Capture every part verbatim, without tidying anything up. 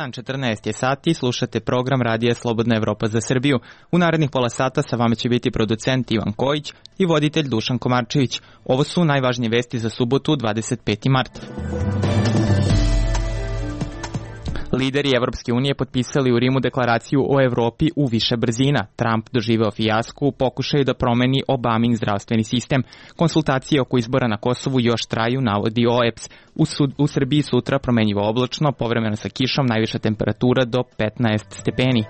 dan, četrnaest je sati, slušate program Radija Slobodna Evropa za Srbiju. U narednih pola sata sa vama će biti producent Ivan Kojić i voditelj Dušan Komarčević. Ovo su najvažnije vesti za subotu, dvadeset peti mart. Lideri Evropske unije potpisali u Rimu deklaraciju o Evropi u više brzina. Trump doživeo fijasku u pokušaju da promeni Obamin zdravstveni sistem. Konsultacije oko izbora na Kosovu još traju, navodi O E B S. U, sud, u Srbiji sutra promenjivo oblačno, povremeno sa kišom, najviša temperatura do petnaest stepeni.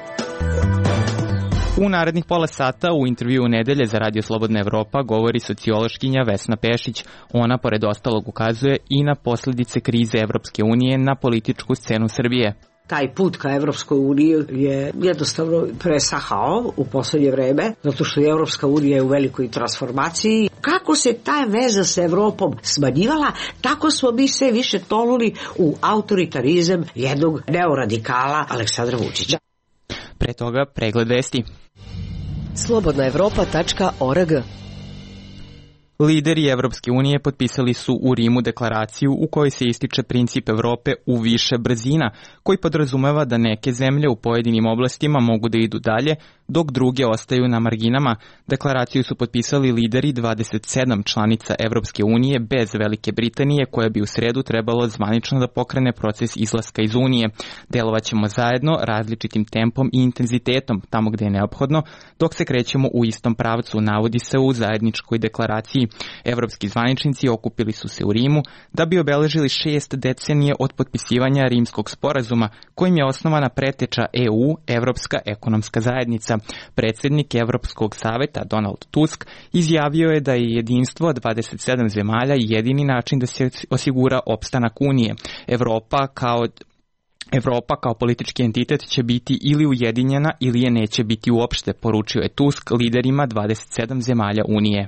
U narednih pola sata u intervjuu nedelje za Radio Slobodna Evropa govori sociološkinja Vesna Pešić. Ona, pored ostalog, ukazuje i na posljedice krize Evropske unije na političku scenu Srbije. Taj put ka Evropskoj uniji je jednostavno presahao u poslednje vreme, zato što je Evropska unija u velikoj transformaciji. Kako se ta veza s Evropom smanjivala, tako smo mi sve više tonuli u autoritarizam jednog neoradikala Aleksandra Vučića. Pre toga pregled vesti. slobodna evropa tačka org. Lideri Evropske unije potpisali su u Rimu deklaraciju u kojoj se ističe princip Evrope u više brzina, koji podrazumeva da neke zemlje u pojedinim oblastima mogu da idu dalje, dok druge ostaju na marginama. Deklaraciju su potpisali lideri dvadeset sedam članica Evropske unije bez Velike Britanije, koja bi u sredu trebalo zvanično da pokrene proces izlaska iz Unije. Delovaćemo zajedno različitim tempom i intenzitetom tamo gde je neophodno, dok se krećemo u istom pravcu, navodi se u zajedničkoj deklaraciji. Evropski zvaničnici okupili su se u Rimu da bi obeležili šest decenije od potpisivanja Rimskog sporazuma, kojim je osnovana preteča E U, Evropska ekonomska zajednica. Predsjednik Evropskog saveta Donald Tusk izjavio je da je jedinstvo dvadeset sedam zemalja jedini način da se osigura opstanak Unije. Evropa kao Evropa kao politički entitet će biti ili ujedinjena ili je neće biti uopšte, poručio je Tusk liderima dvadeset sedam zemalja Unije.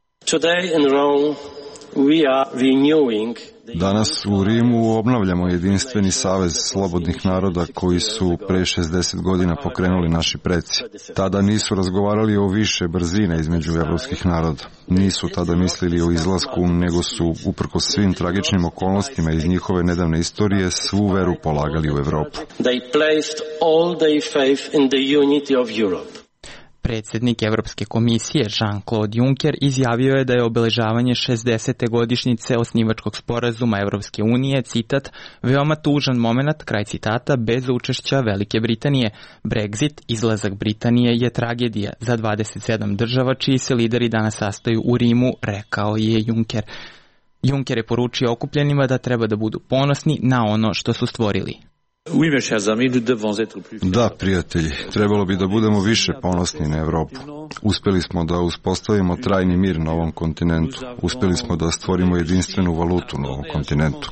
Danas u Rimu obnavljamo jedinstveni savez slobodnih naroda koji su pre šezdeset godina pokrenuli naši preci. Tada nisu razgovarali o više brzina između evropskih naroda. Nisu tada mislili o izlasku, nego su, uprkos svim tragičnim okolnostima iz njihove nedavne istorije, svu veru polagali u Evropu. Predsjednik Evropske komisije Jean-Claude Juncker izjavio je da je obeležavanje šezdesete godišnjice osnivačkog sporazuma Evropske unije, citat, veoma tužan moment, kraj citata, bez učešća Velike Britanije. Brexit, izlazak Britanije, je tragedija za dvadeset sedam država čiji se lideri danas sastaju u Rimu, rekao je Juncker. Juncker je poručio okupljenima da treba da budu ponosni na ono što su stvorili. Da, prijatelji, trebalo bi da budemo više ponosni na Evropu. Uspeli smo da uspostavimo trajni mir na ovom kontinentu. Uspeli smo da stvorimo jedinstvenu valutu na ovom kontinentu.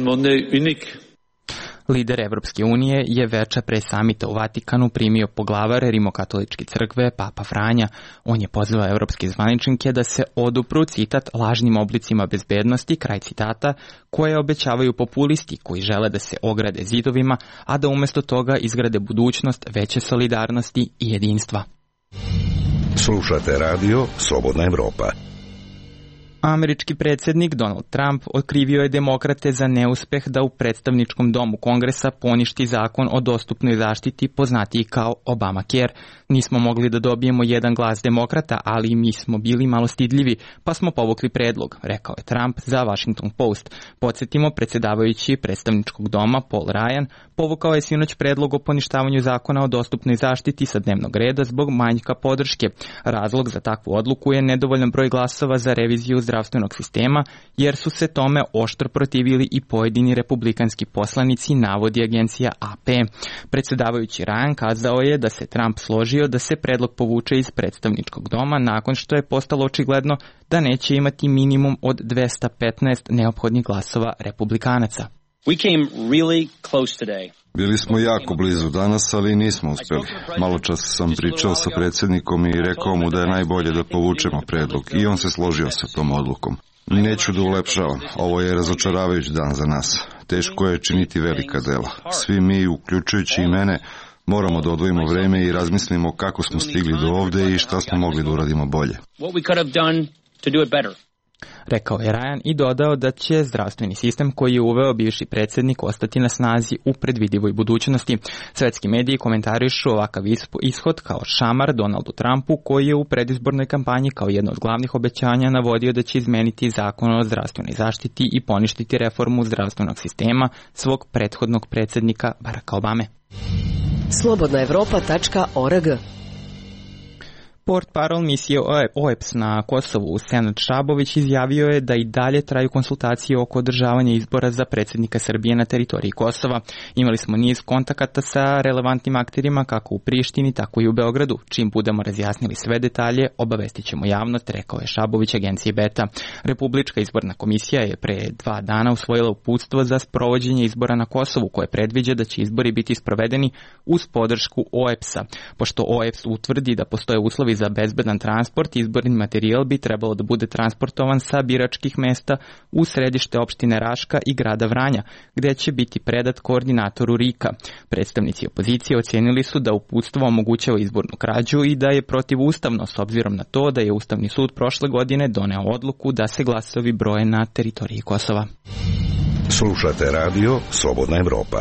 Lider Evropske unije je veče pre samita u Vatikanu primio poglavare Rimokatoličke crkve Papa Franja. On je pozvao evropske zvaničnike da se odupru, citat, lažnim oblicima bezbednosti, kraj citata, koje obećavaju populisti koji žele da se ograde zidovima, a da umesto toga izgrade budućnost veće solidarnosti i jedinstva. Slušate radio Slobodna Evropa. Američki predsjednik Donald Trump otkrivio je demokrate za neuspeh da u predstavničkom domu Kongresa poništi zakon o dostupnoj zaštiti, poznatiji kao Obamacare. Nismo mogli da dobijemo jedan glas demokrata, ali mi smo bili malo stidljivi, pa smo povukli predlog, rekao je Trump za Washington Post. Podsjetimo, predsjedavajući predstavničkog doma Paul Ryan povukao je sinoć predlog o poništavanju zakona o dostupnoj zaštiti sa dnevnog reda zbog manjka podrške. Razlog za takvu odluku je nedovoljan broj glasova za reviziju zdravstvenog sistema, jer su se tome oštro protivili i pojedini republikanski poslanici, navodi agencija A P. Predsjedavajući Ryan kazao je da se Trump složio da se predlog povuče iz predstavničkog doma nakon što je postalo očigledno da neće imati minimum od dvesta petnaest neophodnih glasova republikanaca. We came really close today. Bili smo jako blizu danas, ali nismo uspeli. Malo čas sam pričao sa predsjednikom i rekao mu da je najbolje da povučemo predlog i on se složio sa tom odlukom. Neću da ulepšavam, ovo je razočaravajući dan za nas. Teško je činiti velika dela. Svi mi, uključujući i mene, moramo da odvojimo vreme i razmislimo kako smo stigli do ovde i šta smo mogli da uradimo bolje. Rekao je Ryan i dodao da će zdravstveni sistem koji je uveo bivši predsjednik ostati na snazi u predvidivoj budućnosti. Svetski mediji komentarišu ovakav ishod kao šamar Donaldu Trumpu, koji je u predizbornoj kampanji kao jedno od glavnih obećanja navodio da će izmeniti zakon o zdravstvenoj zaštiti i poništiti reformu zdravstvenog sistema svog prethodnog predsjednika Baracka Obame. slobodna evropa tačka org. Portparol misije O E B S na Kosovu Senad Šabović izjavio je da i dalje traju konsultacije oko održavanja izbora za predsjednika Srbije na teritoriji Kosova. Imali smo niz kontakata sa relevantnim akterima kako u Prištini, tako i u Beogradu. Čim budemo razjasnili sve detalje, obavestit ćemo javnost, rekao je Šabović agenciji Beta. Republička izborna komisija je pre dva dana usvojila uputstvo za sprovođenje izbora na Kosovu, koje predviđa da će izbori biti sprovedeni uz podršku O E B S-a. Pošto O E B S utvrdi da postoje uslovi za bezbedan transport, izborni materijal bi trebalo da bude transportovan sa biračkih mesta u središte opštine Raška i grada Vranja, gde će biti predat koordinatoru RIK-a. Predstavnici opozicije ocenili su da uputstvo omogućava izbornu krađu i da je protivustavno, s obzirom na to da je Ustavni sud prošle godine doneo odluku da se glasovi broje na teritoriji Kosova. Slušate radio Slobodna Evropa.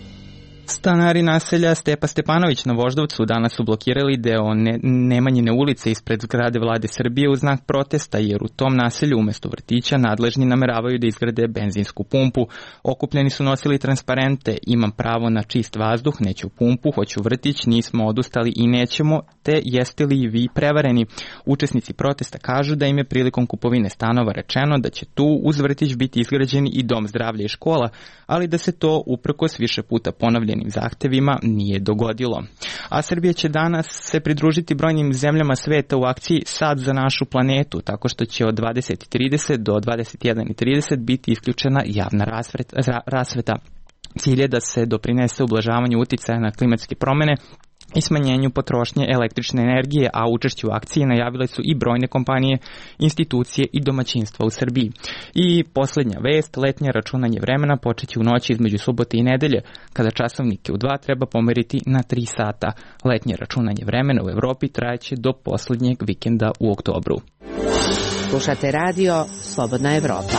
Stanari naselja Stepa Stepanović na Voždovcu danas su blokirali deo ne, Nemanjine ulice ispred zgrade Vlade Srbije u znak protesta, jer u tom naselju umesto vrtića nadležni nameravaju da izgrade benzinsku pumpu. Okupljeni su nosili transparente: imam pravo na čist vazduh, neću pumpu, hoću vrtić, nismo odustali i nećemo, te jeste li i vi prevareni? Učesnici protesta kažu da im je prilikom kupovine stanova rečeno da će tu uz vrtić biti izgrađeni i dom zdravlja i škola, ali da se to uprkos više puta ponavljenim zahtevima nije dogodilo. A Srbija će danas se pridružiti brojnim zemljama sveta u akciji Sad za našu planetu, tako što će od dvadeset i trideset do dvadeset jedan i trideset biti isključena javna rasveta. Cilj je da se doprinese ublažavanju uticaja na klimatske promene i smanjenju potrošnje električne energije, a učešće u akciji najavile su i brojne kompanije, institucije i domaćinstva u Srbiji. I posljednja vest, letnje računanje vremena počeće u noći između subote i nedelje, kada časovnike u dva treba pomeriti na tri sata. Letnje računanje vremena u Evropi trajeće do posljednjeg vikenda u oktobru. Slušate radio Slobodna Evropa.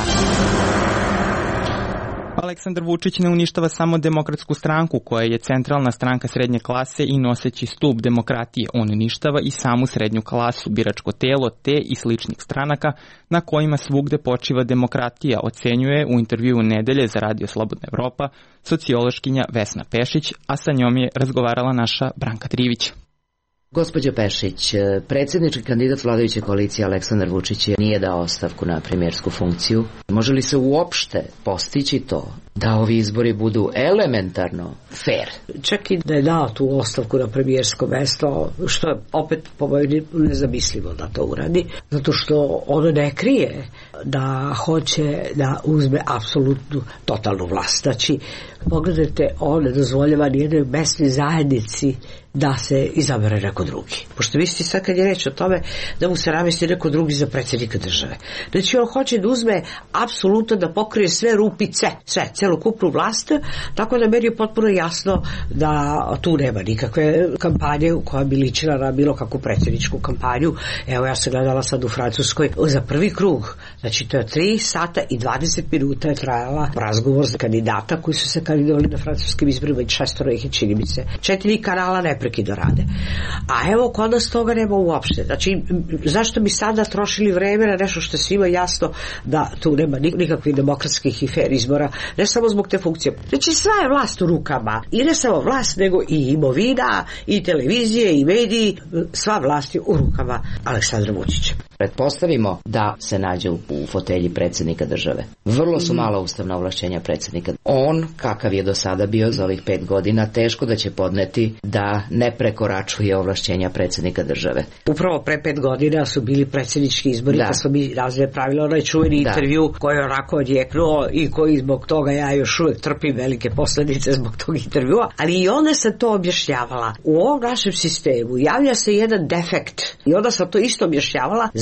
Aleksandar Vučić ne uništava samo Demokratsku stranku, koja je centralna stranka srednje klase i noseći stup demokratije. On uništava i samu srednju klasu, biračko telo te i sličnih stranaka na kojima svugde počiva demokratija, ocenjuje u intervjuu nedelje za radio Slobodna Evropa sociološkinja Vesna Pešić, a sa njom je razgovarala naša Branka Trivić. Gospođo Pešić, predsjednički kandidat vladajuće koalicije Aleksandar Vučić nije dao ostavku na premijersku funkciju. Može li se uopšte postići to da ovi izbori budu elementarno fair? Čak i da je dao tu ostavku na premijersko mesto, što je opet po mojoj nezamislivo da to uradi, zato što ono ne krije da hoće da uzme apsolutnu, totalnu vlast. Znači, pogledajte, on ne dozvoljava nijednoj mesnoj zajednici da se izabere neko drugi. Pošto mislite sad kad je reč o tome da mu se namesti neko drugi za predsjednika države. Znači on hoće da uzme apsolutno da pokrije sve rupice, sve, celokupnu vlast, tako da meni je potpuno jasno da tu nema nikakve kampanje u koja bi ličila na bilo kakvu predsjedničku kampanju. Evo ja sam gledala sad u Francuskoj za prvi krug. Znači to je tri sata i dvadeset minuta je trajala razgovor za kandidata koji su se kandidovali na francuskim izborima i šestoro ih je, čini mi se. Četiri kanala neprekidno rade. A evo kod nas toga nema uopšte. Znači zašto bi sada trošili vreme na nešto što je svima jasno da tu nema nikakvih demokratskih i fair izbora, ne samo zbog te funkcije. Znači sva je vlast u rukama. I ne samo vlast, nego i imovina, i televizije, i mediji. Sva vlast je u rukama Aleksandra Vučića. Pretpostavimo da se nađe u, u fotelji predsjednika države. Vrlo su mala ustavna ovlašćenja predsjednika. On, kakav je do sada bio za ovih pet godina, teško da će podneti da ne prekoračuje ovlašćenja predsjednika države. Upravo pre pet godina su bili predsjednički izbori, da. Kad smo mi razve pravili onaj čuveni da. intervju koji je onako odjeknuo i koji zbog toga ja još uvijek trpim velike posljedice zbog tog intervjua, ali i onda sam to objašnjavala. U ovom našem sistemu javlja se jedan defekt i onda sam to isto objašnjavala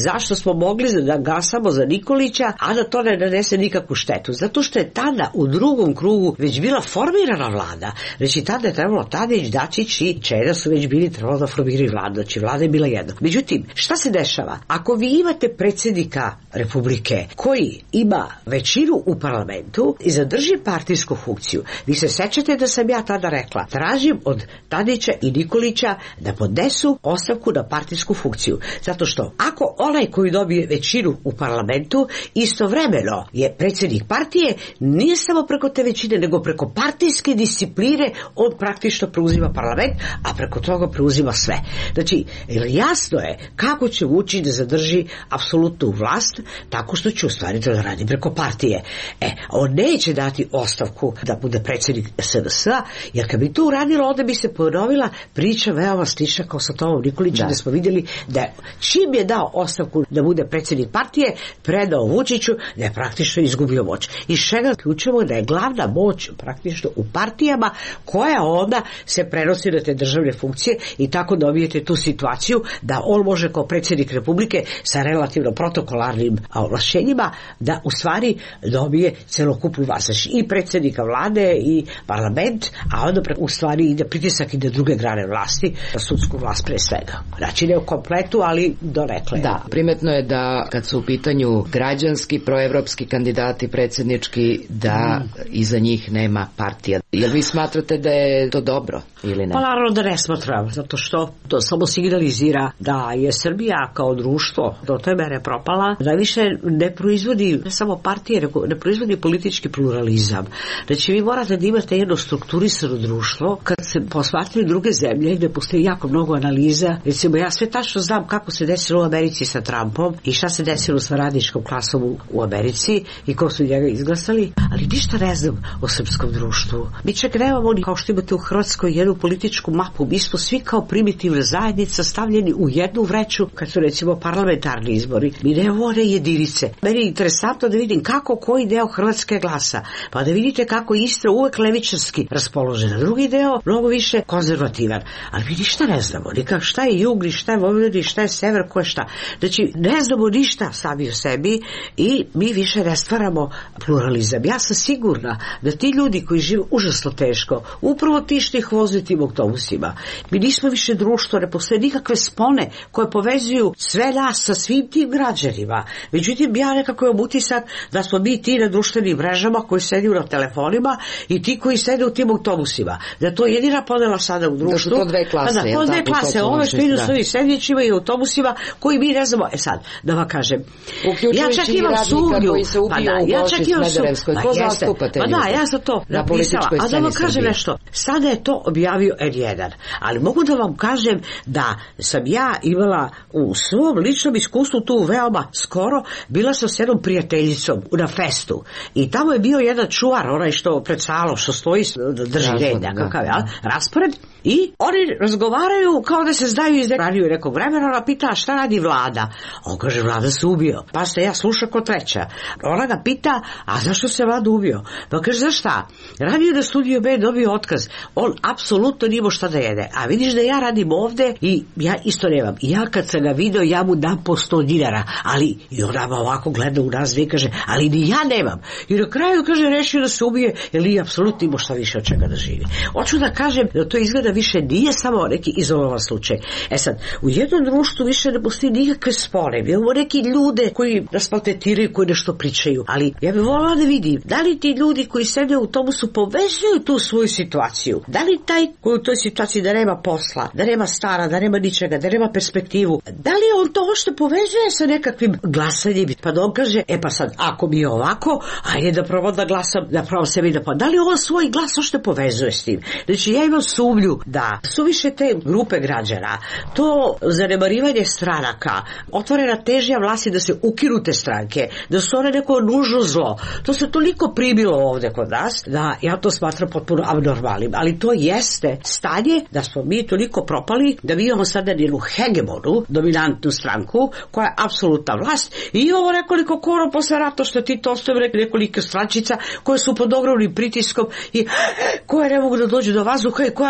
zašto smo mogli da glasamo za Nikolića, a da to ne nanese nikakvu štetu. Zato što je tada u drugom krugu već bila formirana vlada. Znači tada je trebalo Tadić, Dačić i Čeda su već bili trebalo da formiraju vladu. Znači vlada je bila jedna. Međutim, šta se dešava? Ako vi imate predsjednika Republike koji ima većinu u parlamentu i zadrži partijsku funkciju, vi se sećate da sam ja tada rekla, tražim od Tadića i Nikolića da podnesu ostavku na partijsku funkciju. Zato što ako onaj koji dobije većinu u parlamentu istovremeno je predsjednik partije, nije samo preko te većine, nego preko partijske discipline on praktično preuzima parlament, a preko toga preuzima sve. Znači, jasno je kako će Vučić da zadrži apsolutnu vlast tako što će u stvari to da radi preko partije. E, on neće dati ostavku da bude predsjednik S D S-a, jer kad bi to uradilo, onda bi se ponovila priča veoma slična kao sa Tomom Nikolićem, da smo vidjeli da čim je dao ostavku da bude predsjednik partije, predao Vučiću, da je praktično izgubio moć. Iz čega ključemo da je glavna moć praktično u partijama, koja onda se prenosi na te državne funkcije i tako dobijete tu situaciju da on može kao predsjednik Republike sa relativno protokolarnim ovlašćenjima da u stvari dobije celokupnu vlast. I predsjednika vlade i parlament, a onda u stvari ide pritisak i na druge grane vlasti, na sudsku vlast pre svega. Znači ne u kompletu, ali donekle. Da, primetno je da kad su u pitanju građanski, proevropski kandidati predsjednički, da mm. iza njih nema partija. Jel vi smatrate da je to dobro ili ne? Pa naravno da ne smatram, zato što to samo signalizira da je Srbija kao društvo do te mere propala, da više ne proizvodi ne samo partije, nego ne proizvodi politički pluralizam. Znači vi morate da imate jedno strukturisano društvo. Kad se posmatraju druge zemlje gde postoji jako mnogo analiza, recimo ja sve tačno znam kako se desilo u Americi sa Trumpom i šta se desilo sa radničkom klasom u, u Americi i ko su njega izglasali, ali ništa ne znam o srpskom društvu. Mi čak nemamo ni kao što imate u Hrvatskoj jednu političku mapu. Mi smo svi kao primitivna zajednica stavljeni u jednu vreću kad su recimo parlamentarni izbori. Mi nemamo one jedinice. Meni je interesantno da vidim kako koji deo Hrvatske glasa. Pa da vidite kako je Istra uvek levičarski raspoložena. Drugi deo mnogo više konzervativan. Ali mi ništa ne znamo. Nikak šta je jug, ni šta je Vojvodina, ni šta je sever, ko je šta. Znači ne znamo ništa sami o sebi i mi više ne stvaramo pluralizam. Ja sam sigurna da ti ljudi koji žive užasno teško, upravo ti što ih voze tim autobusima. Mi nismo više društvo, ne postoje nikakve spone koje povezuju sve nas sa svim tim građanima. Međutim, ja nekako imam utisak da smo mi ti na društvenim mrežama koji sediju na telefonima i ti koji sede u tim autobusima. Da je to jedina podela sada u društvu. Da su to dve klase. Da, to dve klase. Ove što idu s ovim sedmićima i autobusima koji mi ne znamo. E sad, da vam kažem. Uključujući ja čak imam sumnju. Koji se ubiju pa da, ja čak imam Smederevskoj. Ko zastupa te ljude? Pa da, ja sam to napisala. A da vam kažem nešto. Sada je to objavio N jedan. Ali mogu da vam kažem da sam ja imala u svom ličnom iskustvu tu veoma skoro, bila sam s jednom prijateljicom na festu i tamo je bio jedan čuvar, onaj što pred salom, što stoji, drži red, nekakav, ja, raspored, i oni razgovaraju kao da se znaju iz ranije nekog vremena. Ona pita šta radi vlada, on kaže vlada se ubio, pa se ja slušam ko treća. Ona ga pita, a zašto se vlada ubio? Pa kaže, za šta? Radio da Studio B dobio otkaz, on apsolutno nije šta da jede, a vidiš da ja radim ovde i ja isto nemam. I ja kad sam ga video, ja mu dam po sto dinara, ali i ona ma ovako gleda u nas i kaže, ali ni ja nemam. I na kraju kaže, rešio da se ubije, jer nije apsolutno imao šta više od čega da živi. Hoću da kažem da to izgleda više nije samo neki izolovan slučaj. E sad, u jednom društvu više ne postoji nikakve spore. Mi imamo neki ljude koji nas maltretiraju, koji nešto pričaju, ali ja bih volila da vidim, da li ti ljudi koji sede u autobusu povezuju tu svoju situaciju? Da li taj koji u toj situaciji da nema posla, da nema stara, da nema ničega, da nema perspektivu, da li on to što povezuje sa nekakvim glasanjem? Pa da on kaže, e pa sad, ako mi je ovako, ajde da probam da glasam, da probam sebi da pa. Da li on svoj glas što povezuje s tim? Znači, ja imam sumnju da su više te grupe građana, to zanemarivanje stranaka, otvorena težnja vlasti da se ukinu te stranke, da su one neko nužno zlo, to se toliko primilo ovde kod nas, da ja to smatram potpuno abnormalnim, ali to jeste stanje da smo mi toliko propali, da mi imamo sada jednu hegemonu, dominantnu stranku, koja je apsolutna vlast, i imamo nekoliko koro posle rata što ti to ostavimo nekoliko strančica koje su pod ogromnim pritiskom i koje ne mogu da dođu do vazduha i koja misli da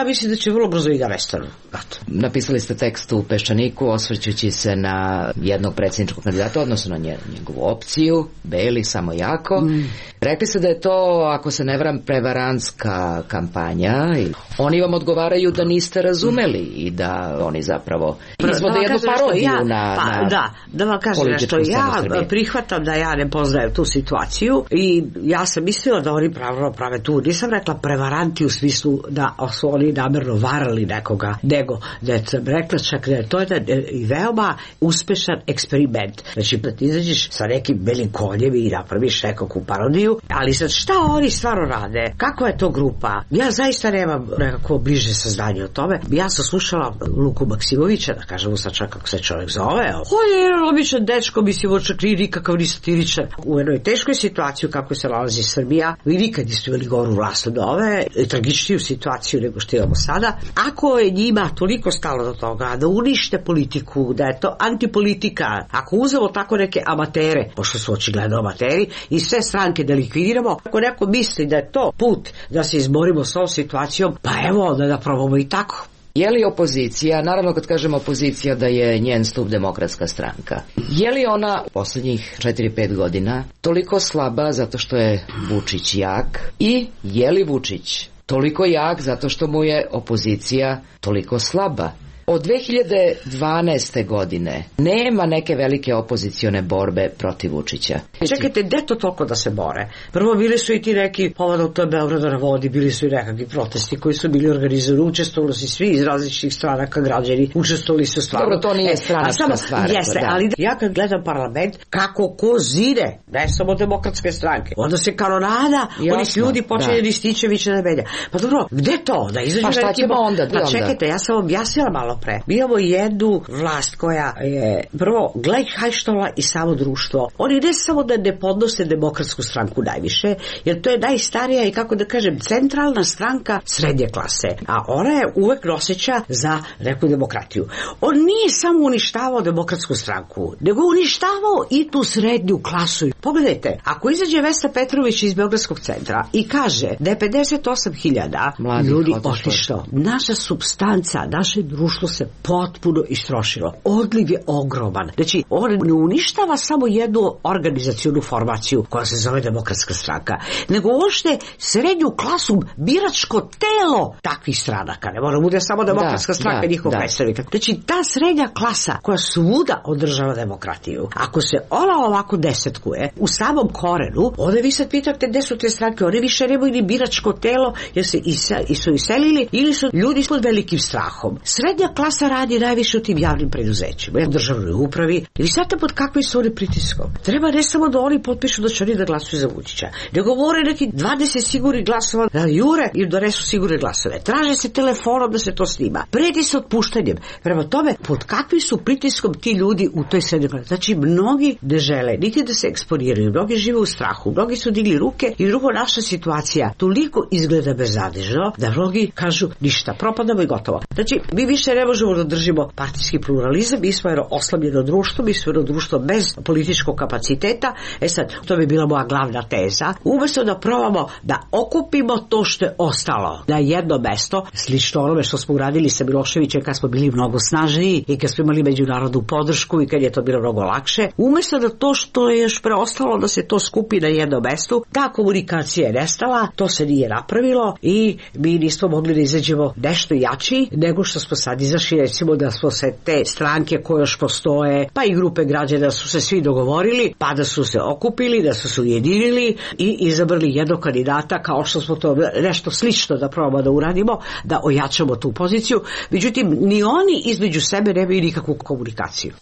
će vrlo brzo i da nestanu. Napisali ste tekst u Peščaniku osvrćući se na jednog predsjedničkog kandidata, odnosno na njegovu opciju, Beli, samo jako. Mm. Rekli ste da je to, ako se ne varam, prevarantska kampanja i oni vam odgovaraju da niste razumeli i da oni zapravo izvode jednu parodiju ja, na, pa, na da, da vam kažem nešto, ja prihvatam da ja ne poznajem tu situaciju i ja sam mislila da oni pravno prave tu, nisam rekla prevaranti u smislu da su oni namerno varali nekoga, nego da je rekla čak da je to jedan veoma uspešan eksperiment. Znači da ti izađeš sa nekim belim konjem i napraviš nekakvu parodiju, ali sad šta oni stvarno rade? Kako je to grupa? Ja zaista nemam nekako bliže saznanje o tome. Ja sam slušala Luku Maksimovića, da kažem sad čak kako se čovjek zove. On je običan dečko, mislim, on čak nije nikakav ni satiričan. U jednoj teškoj situaciji kako se nalazi Srbija, vi nikad niste imali goru vlast od ove, tragičniju situaciju nego što imamo sada. Ako je njima toliko stalo do toga da unište politiku, da je to antipolitika, ako uzemo tako neke amatere, pošto su očigledno amateri, i sve stranke da likvidiramo, ako neko misli da je to put da se izborimo s ovom situacijom, pa evo onda da probamo i tako. Je li opozicija, naravno kad kažemo opozicija da je njen stup Demokratska stranka, je li ona u posljednjih četiri pet godina toliko slaba zato što je Vučić jak i je li Vučić toliko jak zato što mu je opozicija toliko slaba? Od dve hiljade dvanaeste. godine nema neke velike opozicione borbe protiv Vučića. Čekajte, gde to toliko da se bore? Prvo bili su i ti neki povodom to Beograda na vodi, bili su i nekakvi protesti koji su bili organizovani, učestvovali su svi iz različitih stranaka građani, učestvovali su stvarno. Dobro, to nije stranačka stvar. Jeste, da. Ali ja kad gledam parlament, kako ko zide, ne samo Demokratske stranke, onda se kanonada onih ljudi počinje Rističevića da menja. Pa dobro, gde to? Da izađu pa šta ćemo onda? Pa čekajte, ja sam objasnila malo pre. Mi imamo jednu vlast koja je prvo glej hajštola i samo društvo. Oni ne samo da ne podnose Demokratsku stranku najviše, jer to je najstarija i kako da kažem centralna stranka srednje klase, a ona je uvek noseća za neku demokratiju. On nije samo uništavao Demokratsku stranku, nego uništavao i tu srednju klasu. Pogledajte, ako izađe Vesna Petrović iz Beogradskog centra i kaže da je pedeset osam hiljada ljudi otišlo, naša supstanca, naše društvo se potpuno istrošilo. Odliv je ogroman. Znači, on ne uništava samo jednu organizacionu formaciju koja se zove Demokratska stranka, nego uopšte srednju klasu, biračko telo takvih stranaka. Ne mora bude samo Demokratska da, stranka da, njihov da. predstavnik. Znači, ta srednja klasa koja svuda održava demokratiju, ako se ona ovako desetkuje u samom korenu, onda vi sad pitate gde su te stranke, one više nemaju ni biračko telo, jer se isa, su iselili ili su ljudi pod velikim strahom. Srednja klasa radi najviše u tim javnim preduzećima, u državnoj upravi. I vi znate pod kakvim su oni pritiskom. Treba ne samo da oni potpišu da će oni da glasuju za Vučića, nego govore neki dvadeset sigurnih glasova, da jure im donesu sigurne glasove. Traže se telefonom da se to snima. Preti se otpuštanjem. Prema tome, pod kakvim su pritiskom ti ljudi u toj srednjoj klasi. Znači, mnogi ne žele niti da se eksponiraju, mnogi žive u strahu, mnogi su digli ruke i drugo, naša situacija toliko izgleda beznadežno da mnogi kažu ništa, propadamo i gotovo. Znači, mi više ne možemo da držimo partijski pluralizam, mi smo jedno oslabljeno društvo, mi smo jedno društvo bez političkog kapaciteta. E sad, to bi bila moja glavna teza. Umesto da probamo da okupimo to što je ostalo na jedno mesto, slično onome što smo uradili sa Miloševićem kad smo bili mnogo snažniji i kad smo imali međunarodnu podršku i kad je to bilo mnogo lakše, umesto da to što je još preostalo da se to skupi na jedno mestu, ta komunikacija je nestala, to se nije napravilo i mi nismo mogli da izađemo nešto jači nego što smo sad izašli, recimo da smo se te stranke koje još postoje, pa i grupe građana su se svi dogovorili, pa da su se okupili, da su se ujedinili i izabrali jednog kandidata, kao što smo to nešto slično da probamo da uradimo, da ojačamo tu poziciju. Međutim, ni oni između sebe nemaju nikakvu komunikaciju.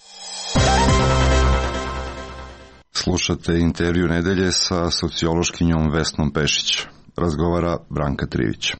Slušate intervju nedelje sa sociološkinjom Vesnom Pešić. Razgovara Branka Trivić.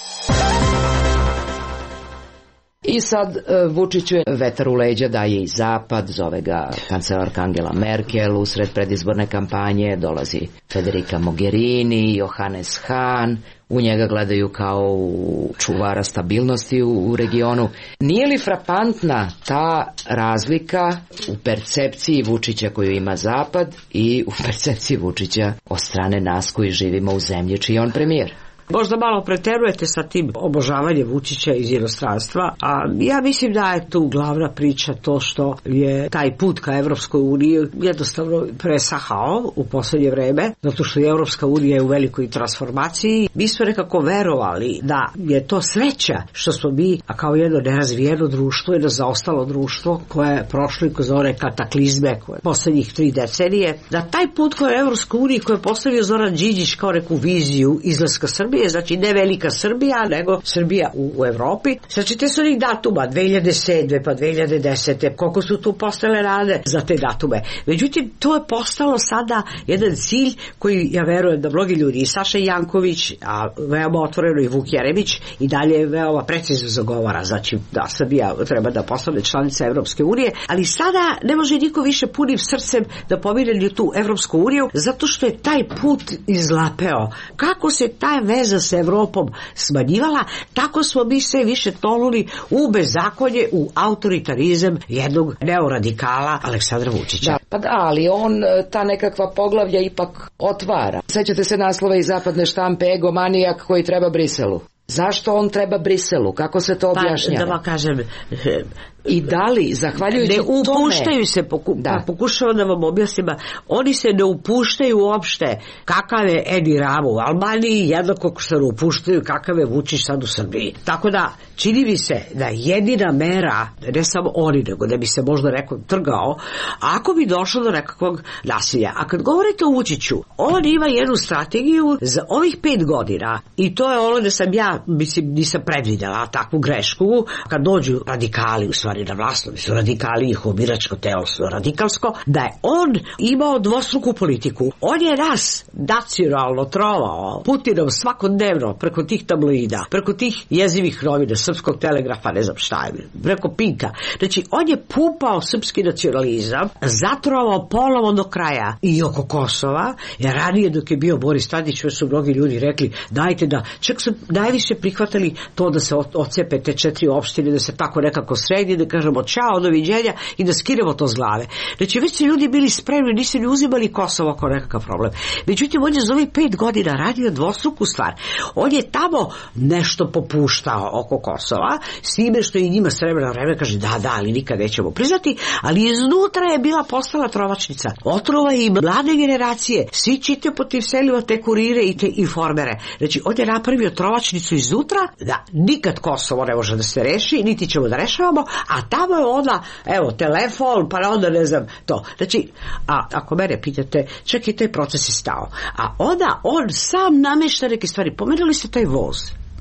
I sad Vučiću je vetar u leđa daje i Zapad, zove ga kancelarka Angela Merkel, usred predizborne kampanje dolazi Federica Mogherini, Johannes Hahn, u njega gledaju kao u čuvara stabilnosti u, u regionu. Nije li frapantna ta razlika u percepciji Vučića koju ima Zapad i u percepciji Vučića od strane nas koji živimo u zemlji čiji je on premijer? Možda malo preterujete sa tim obožavanjem Vučića iz inostranstva, a ja mislim da je tu glavna priča to što je taj put ka Evropskoj uniji jednostavno presahao u poslednje vreme, zato što je Evropska unija je u velikoj transformaciji. Mi smo nekako verovali da je to sreća što smo mi, a kao jedno nerazvijeno društvo, jedno zaostalo društvo koje je prošlo i kroz one kataklizme koje poslednjih tri decenije, da taj put koji je Evropska unija koje je postavio Zoran Đinđić kao neku viziju izlaska Srbije, znači ne velika Srbija, nego Srbija u, u Evropi. Znači te su onih datuma, dve hiljade sedme pa dve hiljade desete, koliko su tu postale rade za te datume. Međutim, to je postalo sada jedan cilj koji ja verujem da mnogi ljudi, i Saša Janković, a veoma otvoreno i Vuk Jeremić, i dalje veoma precizno zagovara, znači da Srbija treba da postane članica Evropske unije, ali sada ne može niko više punim srcem da pomire tu Evropsku uniju, zato što je taj put izlapeo. Kako se ta veza sa Evropom smanjivala, tako smo mi sve više tonuli u bezakonje, u autoritarizam jednog neoradikala Aleksandra Vučića. Da, pa da, ali on ta nekakva poglavlja ipak otvara. Sećate se naslova iz zapadne štampe Egomanijak koji treba Briselu. Zašto on treba Briselu? Kako se to objašnjava? Pa, da vam kažem... I da li, zahvaljujući ne tome... upuštaju se, poku, da. Pa pokušavam da vam objasnim, oni se ne upuštaju uopšte kakav je Edi Rama u Albaniji, jednako što ne upuštaju kakav je Vučić sad u Srbiji. Tako da, čini mi se da jedina mera, ne samo oni, nego da bi se možda neko trgao, ako bi došlo do nekakvog nasilja. A kad govorite o Vučiću, on ima jednu strategiju za ovih pet godina i to je ono da sam ja, mislim, nisam predvidela takvu grešku, kad dođu radikali u stvari na vlast, su radikali, njihovo biračko telo su radikalsko, da je on imao dvostruku politiku. On je nas nacionalno trovao Putinom svakodnevno preko tih tabloida, preko tih jezivih novina, Srpskog telegrafa, ne znam šta je, preko Pinka. Znači, on je pumpao srpski nacionalizam, zatrovao ponovo do kraja i oko Kosova, jer ranije dok je bio Boris Tadić, su mnogi ljudi rekli, dajte da, čak su najviše prihvatali to da se ocepe te četiri opštine, da se tako nekako sredi, da kažemo čao, doviđenja i da skinemo to s glave. Znači, već su ljudi bili spremni, nisu ni uzimali Kosovo kao nekakav problem. Međutim, on je za ovih pet godina radio dvostruku stvar. On je tamo nešto popuštao oko Kosova, s time što i njima s vremena na vreme kaže da, da, ali nikad nećemo priznati, ali iznutra je bila postala trovačnica. Otrova i mlade generacije, svi čitaju po tim selima te kurire i te informere. Znači, on je napravio trovačnicu iznutra, da nikad Kosovo ne može da se reši, niti ćemo da rešavamo, a tamo je onda, evo, telefon, pa onda ne znam to. Znači, a ako mene pitate, čak i taj proces je stao. A onda on sam namešta neke stvari. Pomenuli ste taj voz.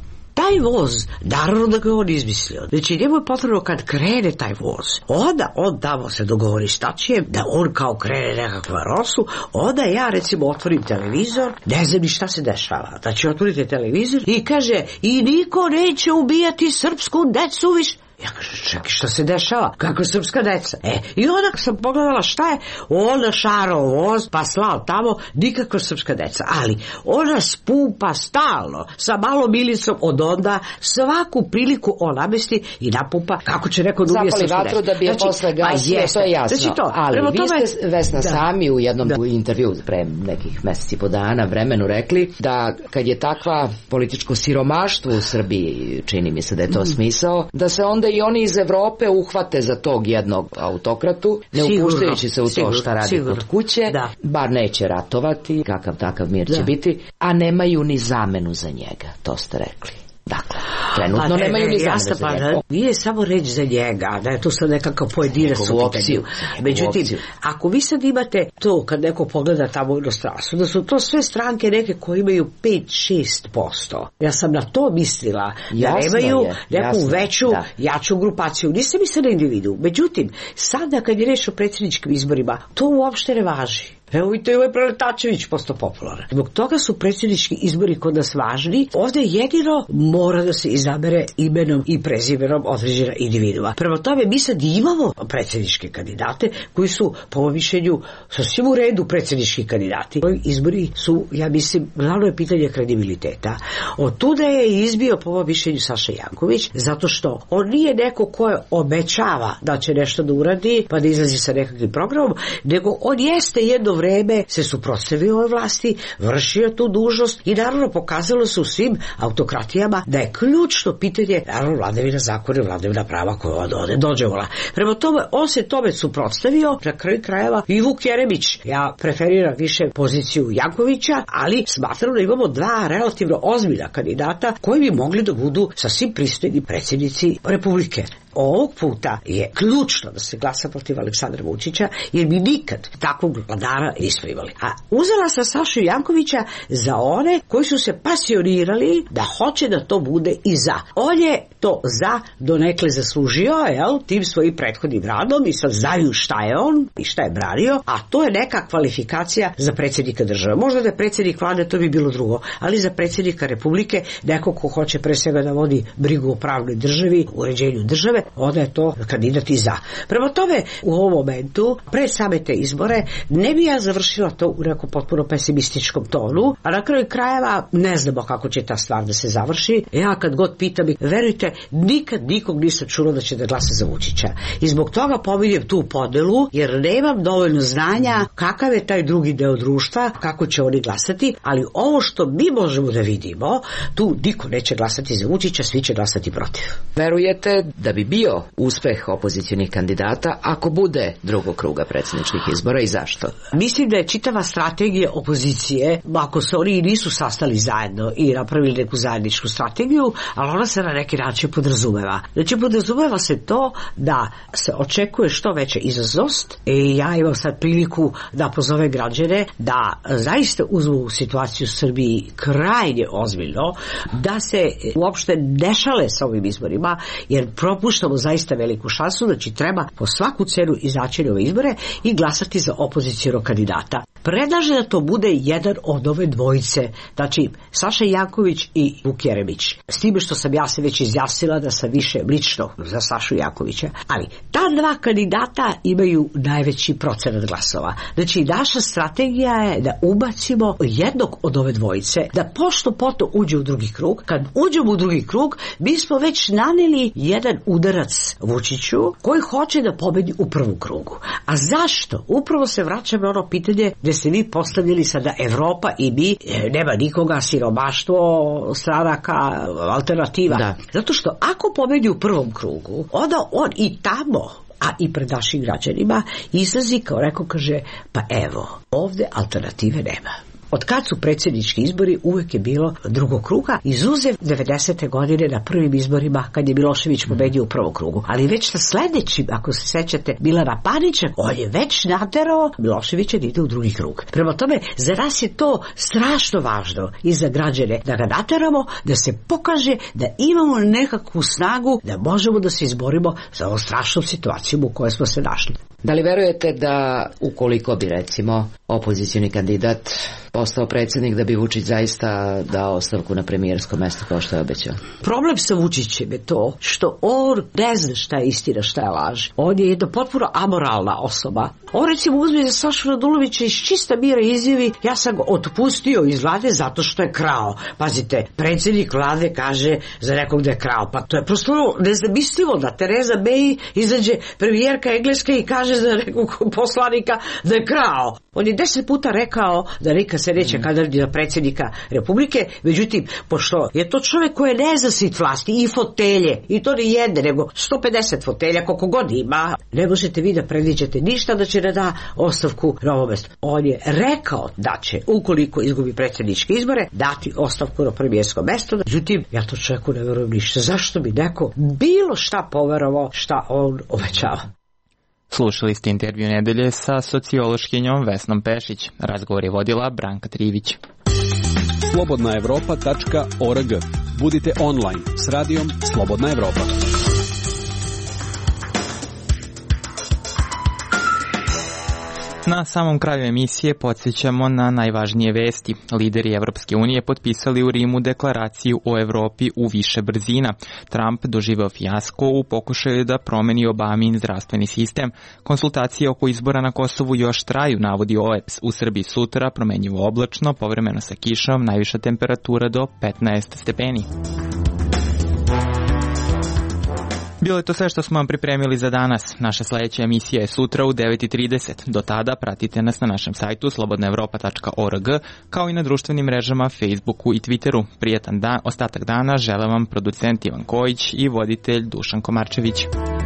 Taj voz, naravno da ga on izmislio. Znači, njemu je potrebno kad krene taj voz, onda on tamo se dogovori s Tačijem, da on kao krene nekakva rosu, onda ja recimo otvorim televizor, ne znam ni šta se dešava. Znači, otvorite televizor i kaže, i niko neće ubijati srpsku decu više. Ja kažem, čekaj, šta se dešava? Kako je srpska deca? E, i onda sam pogledala šta je, ona šarao voz, pa slao tamo, nikakva srpska deca. Ali, ona spumpa stalno, sa malom milicom od onda, svaku priliku on namesti i napumpa, kako će neko da ubije srpska deca. Zapali vatru da bi je znači, posle gasio, to je jasno. Znači to, ali vi tome... ste, Vesna, da. sami u jednom da. intervju pre nekih meseci po dana vremenu rekli da kad je takva političko siromaštvo u Srbiji, čini mi se da je to mm. smisao, da se onda i oni iz Evrope uhvate za tog jednog autokratu, ne sigurno, upuštajući se u to sigurno, šta radi sigurno. Kod kuće, da. bar neće ratovati, kakav takav mir da. će biti, a nemaju ni zamenu za njega, to ste rekli. Dakle, trenutno pa, nemaju ni zamenu za pa, njega. Nije samo reći za njega, da je to sad nekakav pojedinac u opciju. Međutim, ako vi sad imate to, kad neko pogleda tamo u inostranstvu, da su to sve stranke neke koje imaju pet do šest posto. Ja sam na to mislila, da nemaju je, neku jasno, veću, da. jaču grupaciju. Nisam mislila na individu. Međutim, sada kad je reč o predsjedničkim izborima, to uopšte ne važi. Evo vidite, ovaj Preletačević postao popularan. Zbog toga su predsjednički izbori kod nas važni. Ovdje jedino mora da se izabere imenom i prezimenom određena individua. Prema tome, mi sad imamo predsjedničke kandidate koji su, po ovom mišljenju, sasvim u redu predsjednički kandidati. Ovi izbori su, ja mislim, glavno je pitanje kredibiliteta. Od tuda je izbio, po ovom mišljenju, Saša Janković, zato što on nije neko ko obećava da će nešto da uradi, pa da izlazi sa nekakvim programom, nego on jeste jedno vreme se suprotstavio ovoj vlasti, vršio tu dužnost i naravno pokazalo se u svim autokratijama da je ključno pitanje naravno vladavina zakona i vladavina prava koja od ovde dođevala. Prema tome, on se tome suprotstavio, na kraju krajeva i Vuk Jeremić. Ja preferiram više poziciju Jankovića, ali smatram da imamo dva relativno ozbiljna kandidata koji bi mogli da budu sasvim pristojni predsjednici Republike. Ovog puta je ključno da se glasa protiv Aleksandra Vučića, jer mi nikad takvog vladara nismo imali. A uzela sam Sašu Jankovića za one koji su se pasionirali da hoće da to bude i za. On je to za donekle zaslužio, jel, tim svojim prethodnim radom i sad znaju šta je on i šta je branio, a to je neka kvalifikacija za predsjednika države. Možda da je predsjednik vlade, to bi bilo drugo, ali za predsjednika Republike, neko ko hoće pre svega da vodi brigu o pravnoj državi, uređenju države, onda je to kandidat i za. Prema tome, u ovom momentu, pre same te izbore, ne bi ja završila to u nekom potpuno pesimističkom tonu, a na kraju krajeva ne znamo kako će ta stvar da se završi. Ja kad god pitam, verujte, nikad nikog nisam čula da će da glasa za Vučića. I zbog toga pominjem tu podelu, jer nemam dovoljno znanja kakav je taj drugi deo društva, kako će oni glasati, ali ovo što mi možemo da vidimo, tu niko neće glasati za Vučića, svi će glasati protiv. Verujete da bi bio uspeh opozicionih kandidata ako bude drugog kruga predsjedničkih izbora i zašto? Mislim da je čitava strategija opozicije, ako se oni nisu sastali zajedno i napravili neku zajedničku strategiju, ali ona se na neki način podrazumeva. Znači, podrazumeva se to da se očekuje što veća izazovnost i ja imam sad priliku da pozove građane da zaista uzmu u situaciju u Srbiji krajnje ozbiljno, da se uopšte ne šale sa ovim izborima, jer propuštamo zaista veliku šansu, znači treba po svaku cenu izaći na ove izbore i glasati za opozicionog kandidata. Predlaže da to bude jedan od ove dvojice, znači Saša Janković i Vuk Jeremić. S time što sam ja se već izjasnila da sam više lično za Sašu Jankovića. Ali ta dva kandidata imaju najveći procenat glasova. Znači naša strategija je da ubacimo jednog od ove dvojice, da pošto poto uđe u drugi krug. Kad uđemo u drugi krug, mi smo već naneli jedan udarac Vučiću koji hoće da pobedi u prvom krugu. A zašto? Upravo se vraćamo na ono pitanje gde ste vi postavljali sada Evropa i mi, nema nikoga, siromaštvo, stranaka, alternativa. Da. Zato što ako pobedi u prvom krugu, onda on i tamo, a i pred našim građanima, izlazi kao neko kaže, pa evo, ovde alternative nema. Od kad su predsjednički izbori uvek je bilo drugog kruga, izuzev devedesete godine na prvim izborima kad je Milošević pobedio u prvom krugu. Ali već na sledećim, ako se sećate, Milana Panića, on je već naterao Miloševića da ide u drugi krug. Prema tome, za nas je to strašno važno i za građane da ga nateramo, da se pokaže da imamo nekakvu snagu da možemo da se izborimo za ovu strašnu situaciju u kojoj smo se našli. Da li verujete da ukoliko bi recimo opozicioni kandidat postao predsjednik da bi Vučić zaista dao ostavku na premijersko mesto kao što je obećao? Problem sa Vučićem je to što on ne zna šta je istina, šta je laž. On je jedna potpuno amoralna osoba. On recimo uzme za Sašu Radulovića iz čista mira izjavi, ja sam ga otpustio iz vlade zato što je krao. Pazite, predsjednik vlade kaže za nekog da je krao. Pa to je prosto nezamislivo da Tereza May izađe, premijerka Engleske, i kaže za nekog poslanika da je krao. On je deset puta rekao da nikad se neće kandidati za predsjednika Republike, međutim, pošto je to čovjek koji ne zna sit vlasti i fotelje, i to ne jedne, nego sto pedeset fotelja, koliko god ima, ne možete vi da predviđate ništa da će da da ostavku na ovo mesto. On je rekao da će, ukoliko izgubi predsjedničke izbore, dati ostavku na premijersko mesto, međutim, ja to čovjeku ne verujem ništa. Zašto bi neko bilo šta poverovao šta on obećava? Slušali ste intervju nedelje sa sociološkinjom Vesnom Pešić. Razgovor je vodila Branka Trivić. slobodna evropa tačka org. Budite online s radijom Slobodna Evropa. Na samom kraju emisije podsjećamo na najvažnije vesti. Lideri Evropske unije potpisali u Rimu deklaraciju o Evropi u više brzina. Trump doživeo fijasko u pokušaju da promeni Obamin zdravstveni sistem. Konsultacije oko izbora na Kosovu još traju, navodi O E P S. U Srbiji sutra promenjivo oblačno, povremeno sa kišom, najviša temperatura do petnaest stepeni. Bilo je to sve što smo vam pripremili za danas. Naša sledeća emisija je sutra u devet i trideset. Do tada pratite nas na našem sajtu slobodna evropa tačka org, kao i na društvenim mrežama Facebooku i Twitteru. Prijetan dan, ostatak dana žele vam producent Ivan Kojić i voditelj Dušan Komarčević.